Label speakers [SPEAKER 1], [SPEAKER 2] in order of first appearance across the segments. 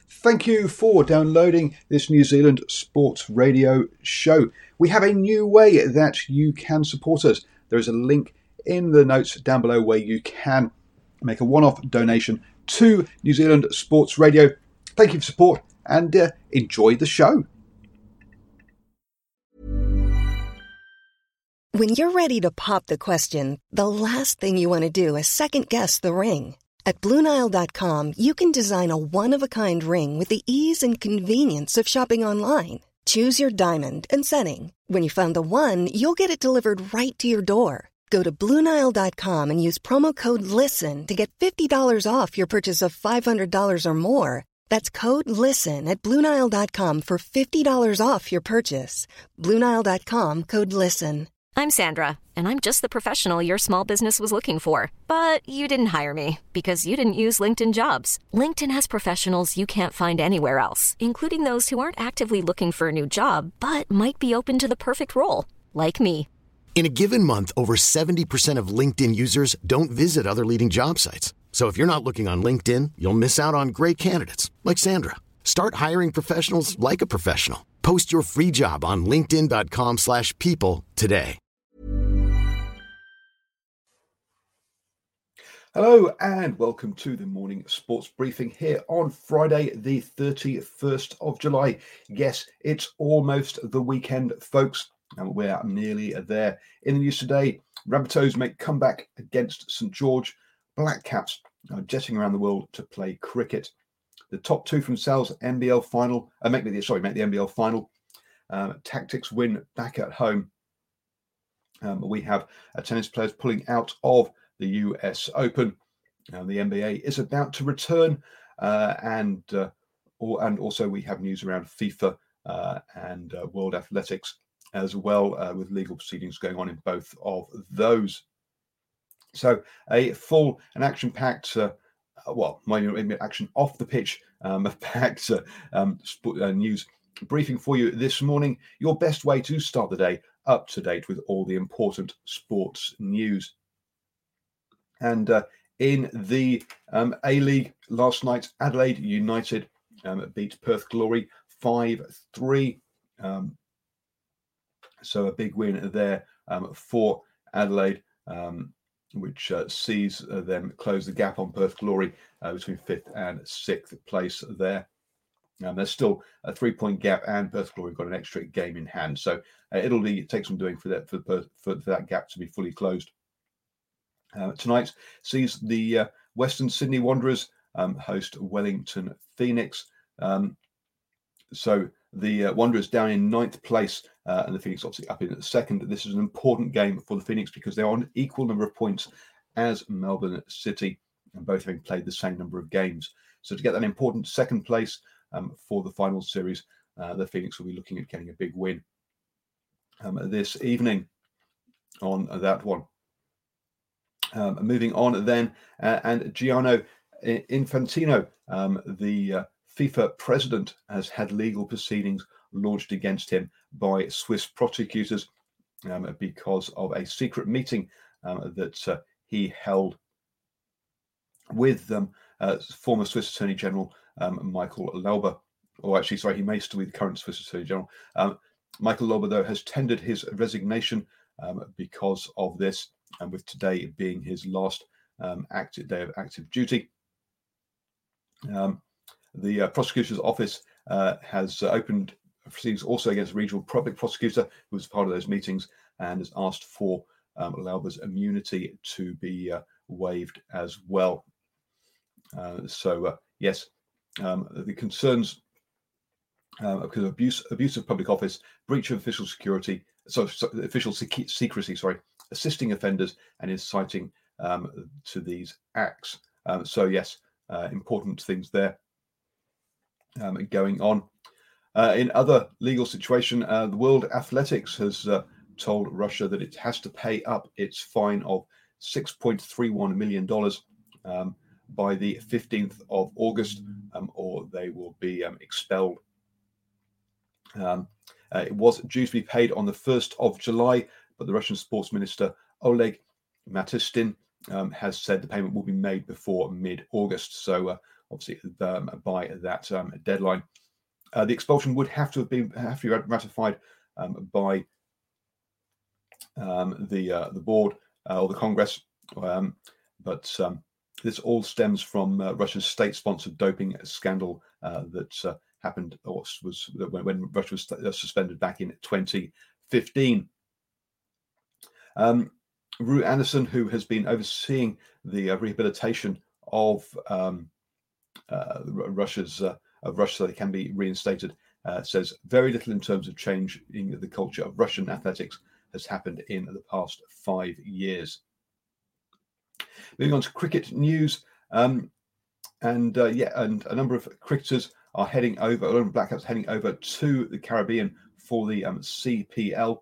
[SPEAKER 1] Thank you for downloading this New Zealand Sports Radio show. We have a new way that you can support us. There is a link in the notes down below where you can make a one-off donation to New Zealand Sports Radio. Thank you for support and enjoy the show.
[SPEAKER 2] When you're ready to pop the question, the last thing you want to do is second-guess the ring. At BlueNile.com, you can design a one-of-a-kind ring with the ease and convenience of shopping online. Choose your diamond and setting. When you find the one, you'll get it delivered right to your door. Go to BlueNile.com and use promo code LISTEN to get $50 off your purchase of $500 or more. That's code LISTEN at BlueNile.com for $50 off your purchase. BlueNile.com, code LISTEN.
[SPEAKER 3] I'm Sandra, and I'm just the professional your small business was looking for. But you didn't hire me because you didn't use LinkedIn Jobs. LinkedIn has professionals you can't find anywhere else, including those who aren't actively looking for a new job, but might be open to the perfect role, like me.
[SPEAKER 4] In a given month, over 70% of LinkedIn users don't visit other leading job sites. So if you're not looking on LinkedIn, you'll miss out on great candidates like Sandra. Start hiring professionals like a professional. Post your free job on linkedin.com/people today.
[SPEAKER 1] Hello and welcome to the morning sports briefing here on Friday, the 31st of July. Yes, it's almost the weekend, folks, and we're nearly there. In the news today, Rabbitohs make comeback against St George. Black Caps are jetting around the world to play cricket. The top two from Sal's NBL final, make the NBL final. Tactics win back at home. We have tennis players pulling out of the US Open. The NBA is about to return, and also we have news around FIFA and World Athletics as well, with legal proceedings going on in both of those. So a full and action-packed, action off the pitch, packed news briefing for you this morning. Your best way to start the day up to date with all the important sports news. And in the A-League last night, Adelaide United beat Perth Glory 5-3. So a big win there for Adelaide, which sees them close the gap on Perth Glory between 5th and 6th place there. There's still a 3-point gap, and Perth Glory got an extra game in hand. So it'll take some doing for that gap to be fully closed. Tonight sees the Western Sydney Wanderers host Wellington Phoenix. So the Wanderers down in 9th place, and the Phoenix obviously up in 2nd. This is an important game for the Phoenix because they're on equal number of points as Melbourne City, and both having played the same number of games. So to get that important 2nd place for the final series, the Phoenix will be looking at getting a big win this evening on that one. Moving on then, and Gianni Infantino, the FIFA president, has had legal proceedings launched against him by Swiss prosecutors because of a secret meeting that he held with former Swiss Attorney General Michael Lauber. He may still be the current Swiss Attorney General. Michael Lauber, though, has tendered his resignation because of this, and with today being his last active day of active duty. The prosecutor's office has opened proceedings also against a regional public prosecutor who was part of those meetings, and has asked for Lauber's immunity to be waived as well. Yes, the concerns because of abuse of public office, breach of official security, official secrecy, assisting offenders, and inciting to these acts. Important things there going on. In other legal situation, the World Athletics has told Russia that it has to pay up its fine of $6.31 million by the 15th of August, or they will be expelled. It was due to be paid on the 1st of July, but the Russian sports minister Oleg Matistin has said the payment will be made before mid-August. So obviously by that deadline. The expulsion would have to be ratified by the board or the Congress, but this all stems from Russia's state-sponsored doping scandal that happened, or was when Russia was suspended back in 2015. Rue Anderson, who has been overseeing the rehabilitation of Russia so they can be reinstated, says very little in terms of change in the culture of Russian athletics has happened in the past 5 years. Moving on to cricket news, and a number of cricketers are heading over, a lot of Black Caps heading over to the Caribbean for the CPL.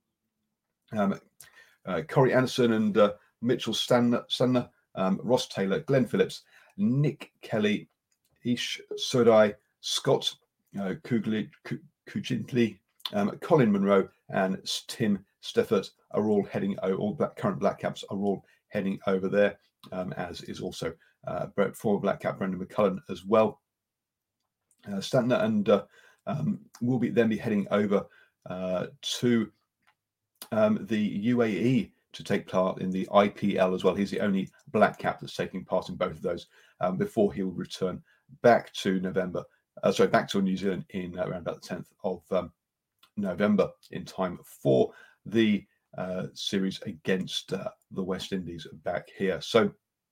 [SPEAKER 1] Corey Anderson and Mitchell Stanner, Ross Taylor, Glenn Phillips, Nick Kelly, Ish Sodai, Scott Kugently, Colin Monroe, and Tim Steffert are all heading. Current Black Caps are all heading over there, as is also former Black Cap Brendan McCullum as well. Stantner and will be heading over to the UAE to take part in the IPL as well. He's the only Black Cap that's taking part in both of those before he will return back to back to New Zealand in around about the 10th of November, in time for the series against the West Indies back here. So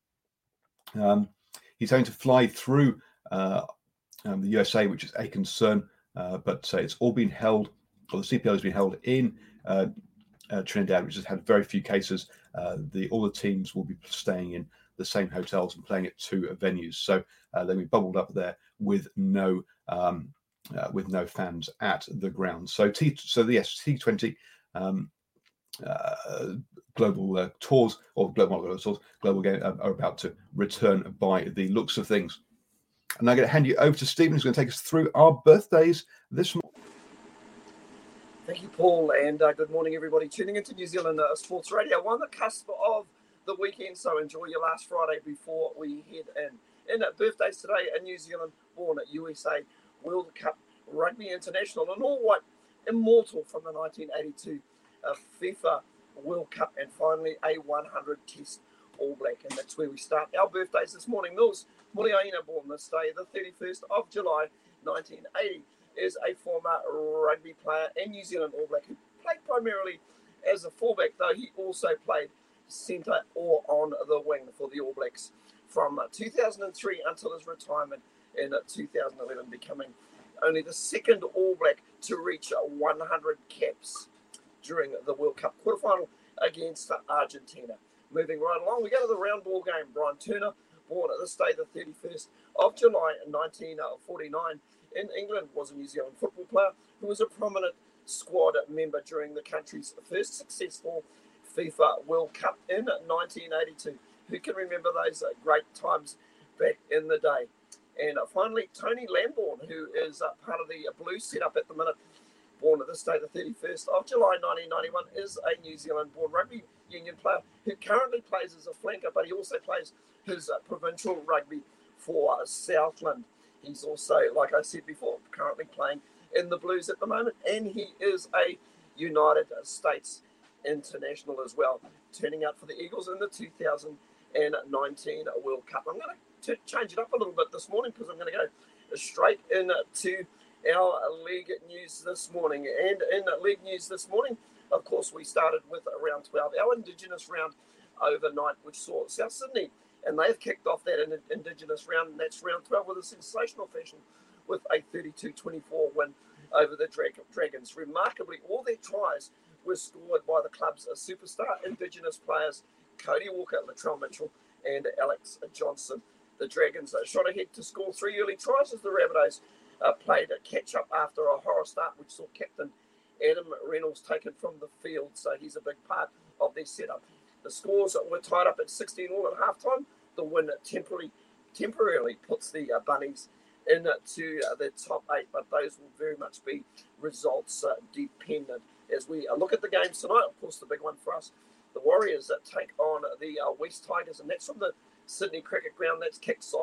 [SPEAKER 1] he's going to fly through the USA, which is a concern, but it's all been held, or the CPL has been held in Trinidad, which has had very few cases. All the teams will be staying in the same hotels and playing at 2 venues, so they'll be bubbled up there with no fans at the ground. So T20 global tours, or global game are about to return by the looks of things. And I'm going to hand you over to Stephen, who's going to take us through our birthdays this morning.
[SPEAKER 5] Thank you, Paul, and good morning, everybody tuning into New Zealand Sports Radio. We're on the cusp of the weekend, so enjoy your last Friday before we head in. In birthdays today, a New Zealand-born USA World Cup Rugby International, an all-white immortal from the 1982 FIFA World Cup, and finally a 100 Test All Black, and that's where we start our birthdays this morning. Mills Moriaina, born this day, the 31st of July, 1980, is a former rugby player and New Zealand All Black who played primarily as a fullback, though he also played centre or on the wing for the All Blacks from 2003 until his retirement in 2011, becoming only the second All Black to reach 100 caps during the World Cup quarterfinal against Argentina. Moving right along, we go to the round ball game. Brian Turner, born at this day, the 31st of July, 1949, in England, was a New Zealand football player who was a prominent squad member during the country's first successful FIFA World Cup in 1982. Who can remember those great times back in the day? And finally, Tony Lambourne, who is part of the Blues setup at the minute, born at this day, the 31st of July 1991, is a New Zealand-born rugby union player who currently plays as a flanker, but he also plays his provincial rugby for Southland. He's also, like I said before, currently playing in the Blues at the moment, and he is a United States international as well, turning out for the Eagles in the 2019 World Cup. I'm going to change it up a little bit this morning because I'm going to go straight into our league news this morning. And in league news this morning, of course, we started with round 12, our Indigenous round overnight, which saw South Sydney, and they've kicked off that Indigenous round, and that's round 12 with a sensational fashion with a 32-24 win over the Dragons. Remarkably, all their tries were scored by the club's superstar Indigenous players, Cody Walker, Latrell Mitchell, and Alex Johnson. The Dragons shot ahead to score 3 early tries as the Rabbitohs played a catch-up after a horror start, which saw captain Adam Reynolds taken from the field, so he's a big part of their setup. The scores were tied up at 16-all at halftime. The win temporarily puts the Bunnies into the top 8, but those will very much be results dependent. As we look at the games tonight, of course, the big one for us, the Warriors take on the West Tigers, and that's from the Sydney Cricket Ground. That kicks off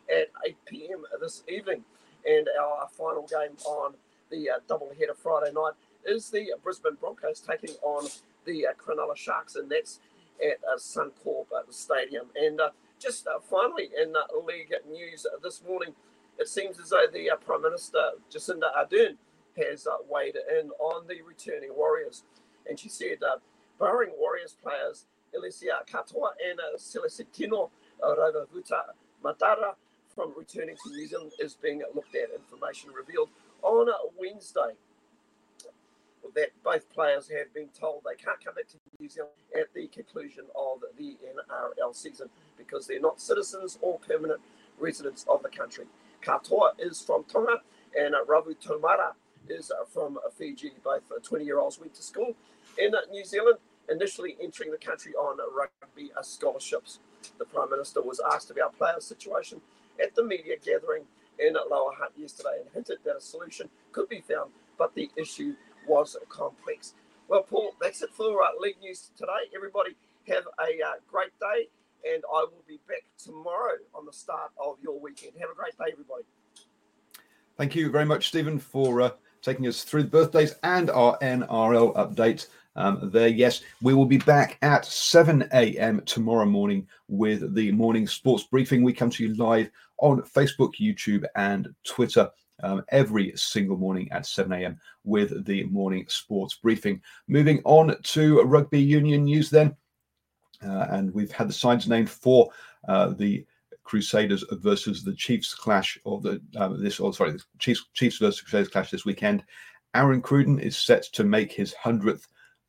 [SPEAKER 5] at 8 p.m. this evening. And our final game on the doubleheader Friday night is the Brisbane Broncos taking on the Cronulla Sharks, and that's at Suncorp Stadium. And just finally in league news this morning, it seems as though the Prime Minister, Jacinda Ardern, has weighed in on the returning Warriors. And she said, barring Warriors players Elysia Katoa and Celestino Rauvahuta Matara from returning to New Zealand is being looked at. Information revealed on Wednesday that both players have been told they can't come back to New Zealand at the conclusion of the NRL season because they're not citizens or permanent residents of the country. Katoa is from Tonga and Rauvahuta is from Fiji. Both 20-year-olds went to school in New Zealand, initially entering the country on rugby scholarships. The Prime Minister was asked about players' situation at the media gathering in Lower Hutt yesterday and hinted that a solution could be found, but the issue was complex. Well, Paul, that's it for league news today. Everybody have a great day, and I will be back tomorrow on the start of your weekend. Have a great day, everybody.
[SPEAKER 1] Thank you very much, Stephen, for taking us through the birthdays and our NRL update. There, yes, we will be back at 7 a.m. tomorrow morning with the morning sports briefing. We come to you live on Facebook, YouTube, and Twitter every single morning at 7 a.m. with the morning sports briefing. Moving on to rugby union news then, and we've had the sides named for the Crusaders versus the Chiefs clash, or the Chiefs versus Crusaders clash this weekend. Aaron Cruden is set to make his 100th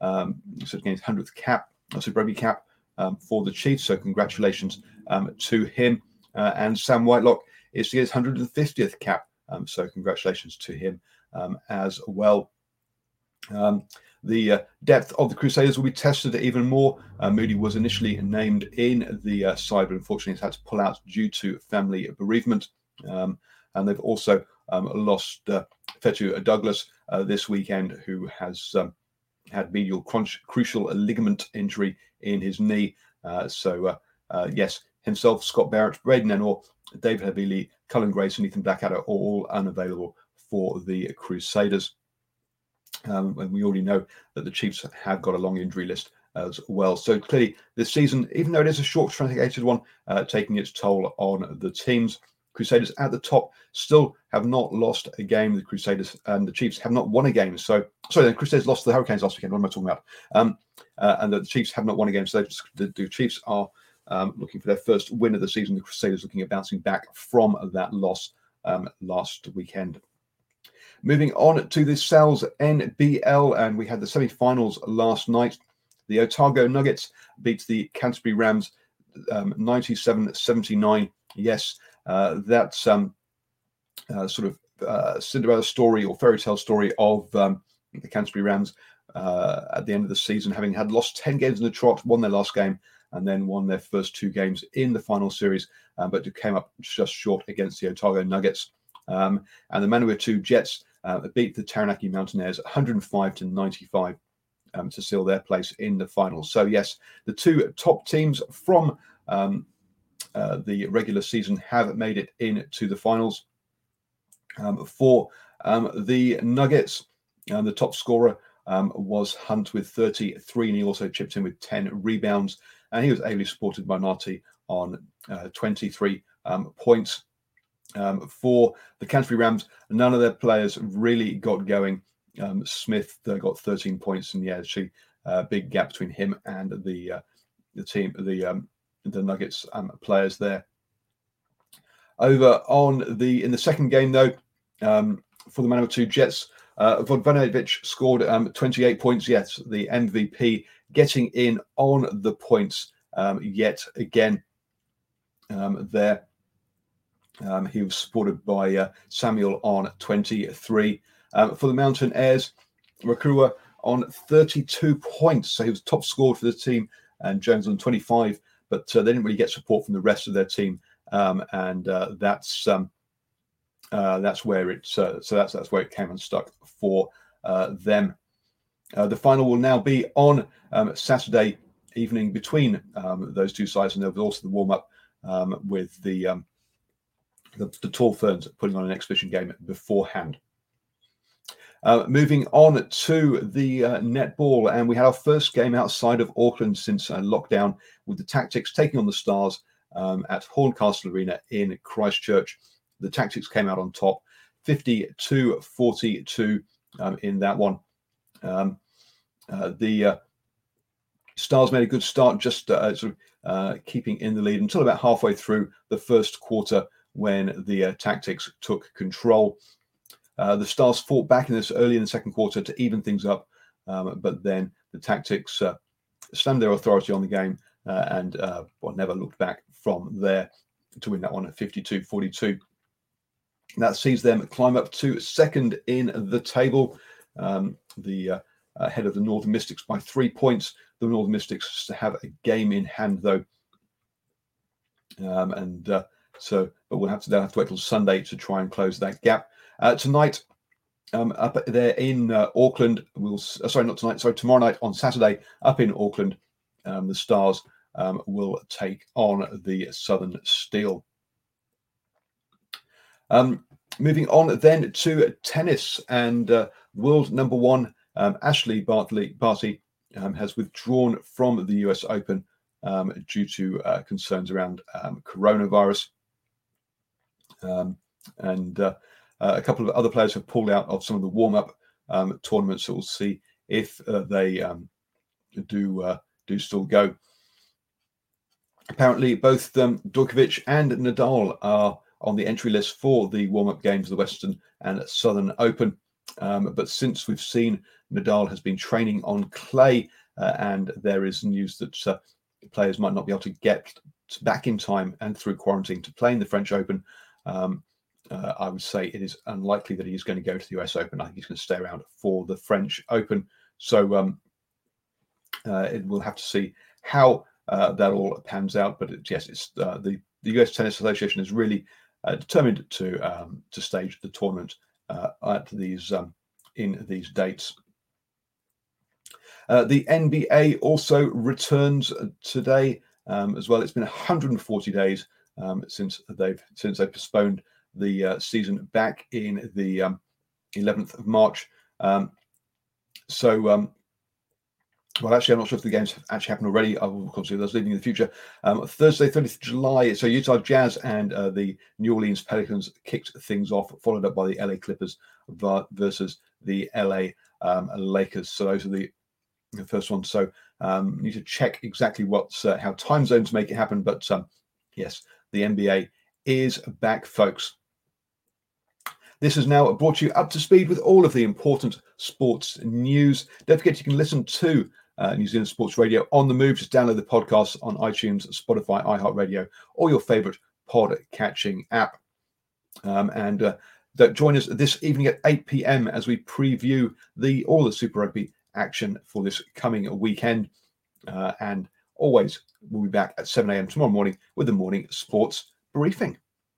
[SPEAKER 1] cap, rugby cap for the Chiefs. So congratulations to him. And Sam Whitelock is to get his 150th cap. So congratulations to him as well. The depth of the Crusaders will be tested even more. Moody was initially named in the side, but unfortunately has had to pull out due to family bereavement. And they've also lost Fetu Douglas this weekend, who has had medial crucial ligament injury in his knee. Yes, himself, Scott Barrett, Braden Ennor, David Havili, Cullen Grace, and Ethan Blackadder are all unavailable for the Crusaders. And we already know that the Chiefs have got a long injury list as well. So clearly this season, even though it is a short truncated one, taking its toll on the teams. Crusaders at the top still have not lost a game. The Crusaders and the Chiefs have not won a game. The Crusaders lost to the Hurricanes last weekend. What am I talking about? And the Chiefs have not won a game. So the Chiefs are looking for their first win of the season. The Crusaders looking at bouncing back from that loss last weekend. Moving on to the Sal's NBL, and we had the semi-finals last night. The Otago Nuggets beat the Canterbury Rams 97-79. Yes, that's sort of Cinderella story or fairy tale story of the Canterbury Rams at the end of the season, having had lost 10 games in the trot, won their last game, and then won their first 2 games in the final series, but came up just short against the Otago Nuggets. And the Manawatu Jets beat the Taranaki Mountaineers 105-95 to seal their place in the finals. So yes, the 2 top teams from the regular season have made it into the finals. For the Nuggets, the top scorer was Hunt with 33, and he also chipped in with 10 rebounds, and he was ably supported by Nati on 23 points. For the Canterbury Rams, none of their players really got going. Smith got 13 points, and actually big gap between him and the team, the Nuggets players there. Over in the second game though, for the Manawatu Jets, Vodvanovic scored 28 points. Yes, the MVP getting in on the points yet again there. He was supported by Samuel on 23. For the Mountaineers, Rakua on 32 points. So he was top scored for the team, and Jones on 25. But they didn't really get support from the rest of their team, and that's where it. That's where it came unstuck for them. The final will now be on Saturday evening between those two sides, and there was also the warm up with the the Tall Ferns putting on an exhibition game beforehand. Moving on to the netball, and we had our first game outside of Auckland since lockdown, with the Tactics taking on the Stars at Horncastle Arena in Christchurch. The Tactics came out on top, 52-42 in that one. The Stars made a good start, just keeping in the lead until about halfway through the first quarter, when the Tactics took control. The Stars fought back early in the second quarter to even things up, but then the Tactics slammed their authority on the game and never looked back from there to win that one at 52-42. That sees them climb up to second in the table, ahead of the Northern Mystics by 3 points. The Northern Mystics have a game in hand, though, but they'll have to wait till Sunday to try and close that gap. Tonight, up there in Auckland, tomorrow night on Saturday, up in Auckland, the Stars will take on the Southern Steel. Moving on then to tennis, and world number one Ashley Barty has withdrawn from the US Open due to concerns around coronavirus. A couple of other players have pulled out of some of the warm-up tournaments, so we'll see if they do still go. Apparently, both Djokovic and Nadal are on the entry list for the warm-up games of the Western and Southern Open. But since we've seen Nadal has been training on clay, and there is news that players might not be able to get back in time and through quarantine to play in the French Open, I would say it is unlikely that he's going to go to the US Open. I think he's going to stay around for the French Open. So we'll have to see how that all pans out. But it's the US Tennis Association is really determined to stage the tournament at these in these dates. The NBA also returns today as well. It's been 140 days since they've postponed the season back in the 11th of March. Well, actually, I'm not sure if the games have actually happened already. I will obviously those leading in the future. Thursday, 30th of July. So Utah Jazz and the New Orleans Pelicans kicked things off, followed up by the LA Clippers versus the LA Lakers. So those are the first ones. So need to check exactly how time zones make it happen. But yes, the NBA is back, folks. This is now brought you up to speed with all of the important sports news. Don't forget you can listen to New Zealand Sports Radio on the move. Just download the podcast on iTunes, Spotify, iHeartRadio, or your favorite pod-catching app. And join us this evening at 8 p.m. as we preview all the Super Rugby action for this coming weekend. And always, we'll be back at 7 a.m. tomorrow morning with the morning sports briefing.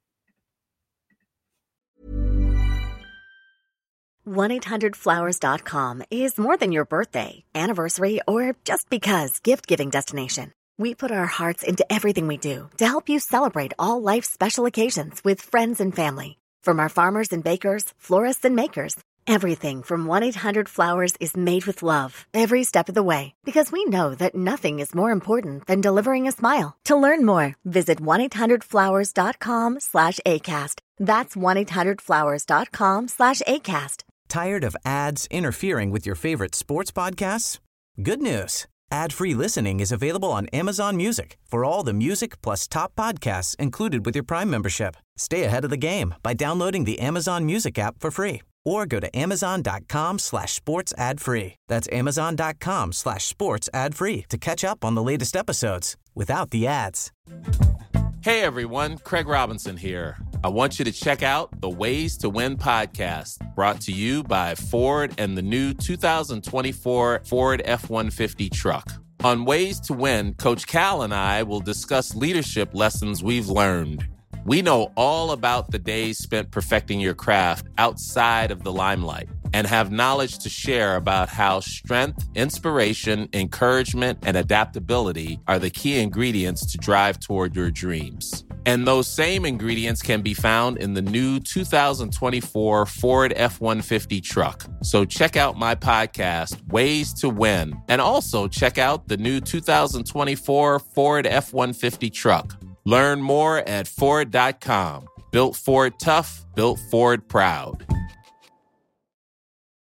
[SPEAKER 6] 1-800-Flowers.com is more than your birthday, anniversary, or just because gift-giving destination. We put our hearts into everything we do to help you celebrate all life's special occasions with friends and family. From our farmers and bakers, florists and makers, everything from 1-800-Flowers is made with love every step of the way, because we know that nothing is more important than delivering a smile. To learn more, visit 1-800-Flowers.com/ACAST. That's 1-800-Flowers.com/ACAST.
[SPEAKER 7] Tired of ads interfering with your favorite sports podcasts? Good news. Ad-free listening is available on Amazon Music for all the music plus top podcasts included with your Prime membership. Stay ahead of the game by downloading the Amazon Music app for free, or go to amazon.com/sports ad free. That's amazon.com/sports ad free to catch up on the latest episodes without the ads.
[SPEAKER 8] Hey everyone, Craig Robinson here. I want you to check out the Ways to Win podcast, brought to you by Ford and the new 2024 Ford F-150 truck. On Ways to Win, Coach Cal and I will discuss leadership lessons we've learned. We know all about the days spent perfecting your craft outside of the limelight, and have knowledge to share about how strength, inspiration, encouragement, and adaptability are the key ingredients to drive toward your dreams. And those same ingredients can be found in the new 2024 Ford F-150 truck. So check out my podcast, Ways to Win, and also check out the new 2024 Ford F-150 truck. Learn more at Ford.com. Built Ford tough, built Ford proud.